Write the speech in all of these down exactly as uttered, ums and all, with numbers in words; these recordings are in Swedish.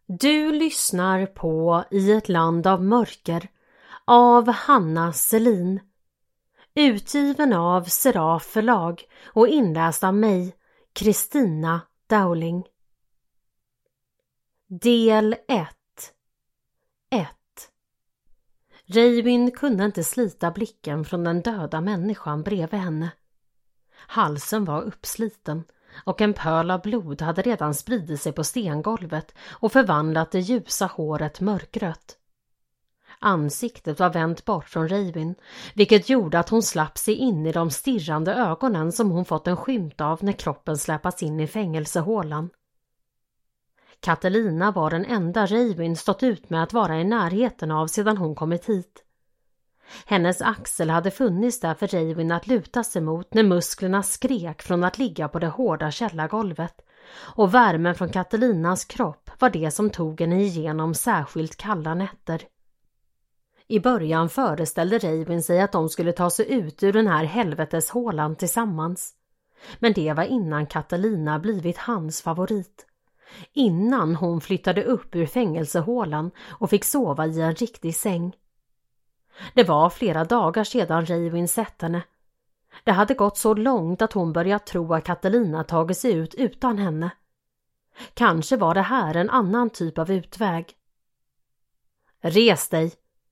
Du lyssnar på I ett land av mörker av Hanna Selin, utgiven av Seraf förlag och inläst av mig, Kristina Dowling. Del ett. ett. Reivin kunde inte slita blicken från den döda människan bredvid henne. Halsen var uppsliten och en pöl av blod hade redan spridit sig på stengolvet och förvandlat det ljusa håret mörkrött. Ansiktet var vänt bort från Reivin, vilket gjorde att hon slapp sig in i de stirrande ögonen som hon fått en skymt av när kroppen släpas in i fängelsehålan. Katalina var den enda Reivin stått ut med att vara i närheten av sedan hon kommit hit. Hennes axel hade funnits där för Reivin att luta sig mot när musklerna skrek från att ligga på det hårda källargolvet, och värmen från Katalinas kropp var det som tog henne igenom särskilt kalla nätter. I början föreställde Reivin sig att de skulle ta sig ut ur den här helveteshålan tillsammans. Men det var innan Katalina blivit hans favorit. Innan hon flyttade upp ur fängelsehålan och fick sova i en riktig säng. Det var flera dagar sedan Reivin sett henne. Det hade gått så långt att hon började tro att Katalina tagit sig ut utan henne. Kanske var det här en annan typ av utväg. Res dig!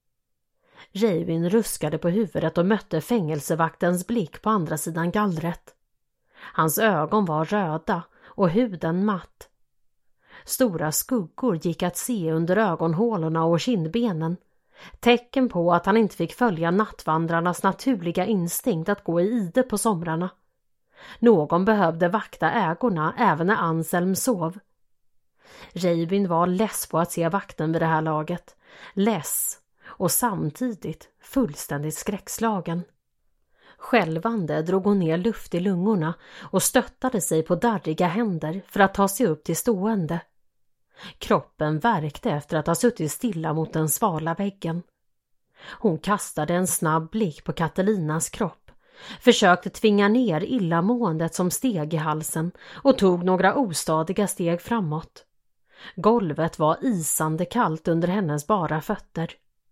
Reivin ruskade på huvudet och mötte fängelsevaktens blick på andra sidan gallret. Hans ögon var röda och huden matt. Stora skuggor gick att se under ögonhålorna och kindbenen. Tecken på att han inte fick följa nattvandrarnas naturliga instinkt att gå i ide på somrarna. Någon behövde vakta ägorna även när Anselm sov. Reivin var less på att se vakten vid det här laget. Less och samtidigt fullständigt skräckslagen. Skälvande drog hon ner luft i lungorna och stöttade sig på darriga händer för att ta sig upp till stående. Kroppen värkte efter att ha suttit stilla mot den svala väggen. Hon kastade en snabb blick på Katalinas kropp, försökte tvinga ner illamåendet som steg i halsen och tog några ostadiga steg framåt. Golvet var isande kallt under hennes bara fötter.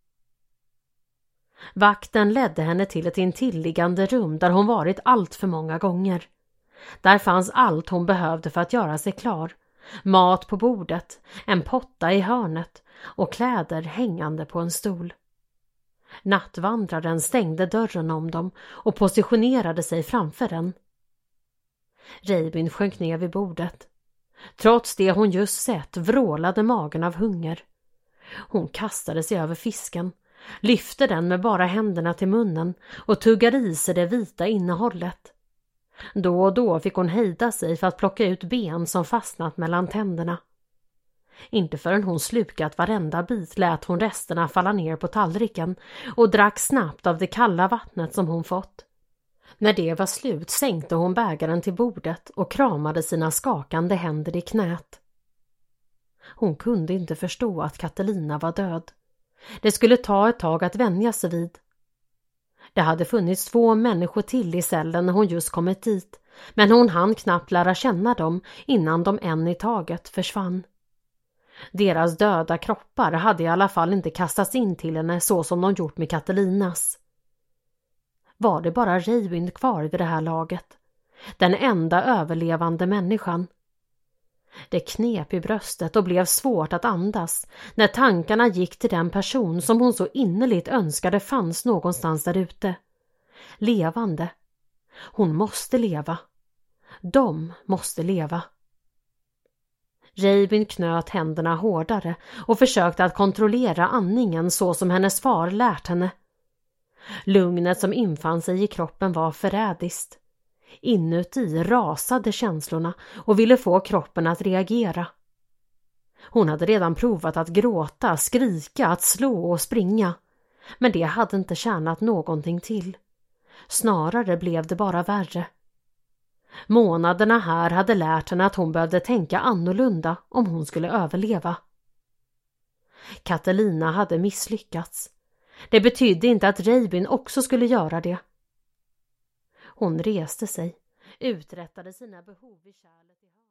Vakten ledde henne till ett intilliggande rum där hon varit allt för många gånger. Där fanns allt hon behövde för att göra sig klar. Mat på bordet, en potta i hörnet och kläder hängande på en stol. Nattvandraren stängde dörren om dem och positionerade sig framför den. Reivin sjönk ner vid bordet. Trots det hon just sett vrålade magen av hunger. Hon kastade sig över fisken, lyfte den med bara händerna till munnen och tuggade i sig det vita innehållet. Då och då fick hon hejda sig för att plocka ut ben som fastnat mellan tänderna. Inte förrän hon slukat varenda bit lät hon resterna falla ner på tallriken och drack snabbt av det kalla vattnet som hon fått. När det var slut sänkte hon bägaren till bordet och kramade sina skakande händer i knät. Hon kunde inte förstå att Katalina var död. Det skulle ta ett tag att vänja sig vid. Det hade funnits två människor till i cellen när hon just kommit dit, men hon hann knappt lära känna dem innan de en i taget försvann. Deras döda kroppar hade i alla fall inte kastats in till henne så som de gjort med Katalinas. Var det bara Reivin kvar vid det här laget? Den enda överlevande människan. Det knep i bröstet och blev svårt att andas när tankarna gick till den person som hon så innerligt önskade fanns någonstans där ute. Levande. Hon måste leva. De måste leva. Reivin knöt händerna hårdare och försökte att kontrollera andningen så som hennes far lärt henne. Lugnet som infann sig i kroppen var förrädiskt. Inuti rasade känslorna och ville få kroppen att reagera. Hon hade redan provat att gråta, skrika, att slå och springa. Men det hade inte tjänat någonting till. Snarare blev det bara värre. Månaderna här hade lärt henne att hon behövde tänka annorlunda om hon skulle överleva. Katalina hade misslyckats. Det betydde inte att Reivin också skulle göra det. Hon reste sig, uträttade sina behov i kärlet i hörnet.